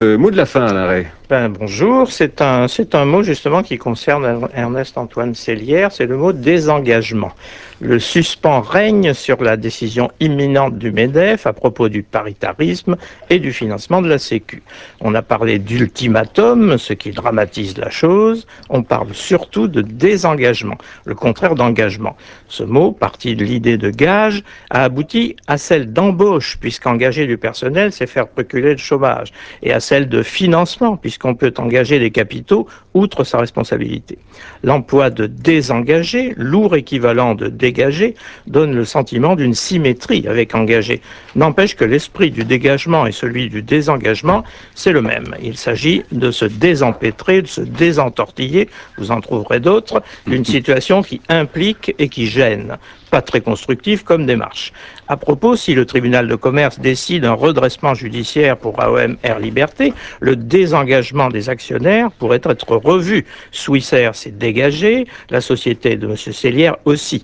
Mot de la fin, Alain. Bonjour, c'est un mot justement qui concerne Ernest-Antoine Seilière, c'est le mot désengagement. Le suspens règne sur la décision imminente du MEDEF à propos du paritarisme et du financement de la Sécu. On a parlé d'ultimatum, ce qui dramatise la chose, on parle surtout de désengagement, le contraire d'engagement. Ce mot, parti de l'idée de gage, a abouti à celle d'embauche, puisqu'engager du personnel, c'est faire reculer le chômage, et à celle de financement, puisqu'on peut engager des capitaux outre sa responsabilité. L'emploi de désengager, lourd équivalent de dégager, donne le sentiment d'une symétrie avec engagé. N'empêche que l'esprit du dégagement et celui du désengagement, c'est le même. Il s'agit de se désempêtrer, de se désentortiller, vous en trouverez d'autres, d'une situation qui implique et qui gêne. Pas très constructif comme démarche. À propos, si le tribunal de commerce décide un redressement judiciaire pour AOM Air Liberté, le désengagement des actionnaires pourrait être revu. Swissair s'est dégagé, la société de M. Seilière aussi.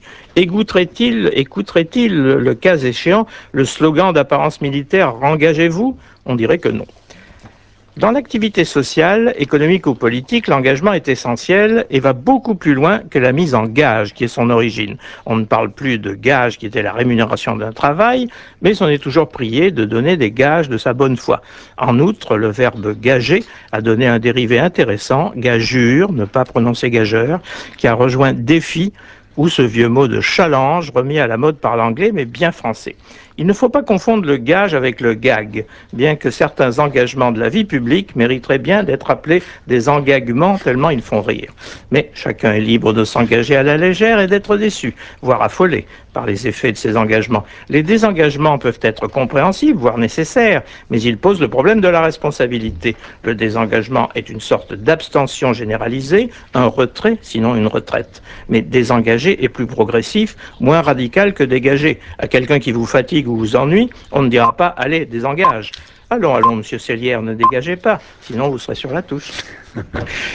Écouterait-il, le cas échéant, le slogan d'apparence militaire « Engagez-vous » On dirait que non. Dans l'activité sociale, économique ou politique, l'engagement est essentiel et va beaucoup plus loin que la mise en gage qui est son origine. On ne parle plus de gage qui était la rémunération d'un travail, mais on est toujours prié de donner des gages de sa bonne foi. En outre, le verbe gager a donné un dérivé intéressant, gageure, ne pas prononcer gageur, qui a rejoint défi ou ce vieux mot de challenge remis à la mode par l'anglais, mais bien français. Il ne faut pas confondre le gage avec le gag, bien que certains engagements de la vie publique mériteraient bien d'être appelés des engagements tellement ils font rire. Mais chacun est libre de s'engager à la légère et d'être déçu, voire affolé par les effets de ces engagements. Les désengagements peuvent être compréhensibles, voire nécessaires, mais ils posent le problème de la responsabilité. Le désengagement est une sorte d'abstention généralisée, un retrait, sinon une retraite. Mais désengager est plus progressif, moins radical que dégager. À quelqu'un qui vous fatigue ou vous ennuie, on ne dira pas « allez, désengage ». Allons, allons, monsieur Seilière, ne dégagez pas, sinon vous serez sur la touche.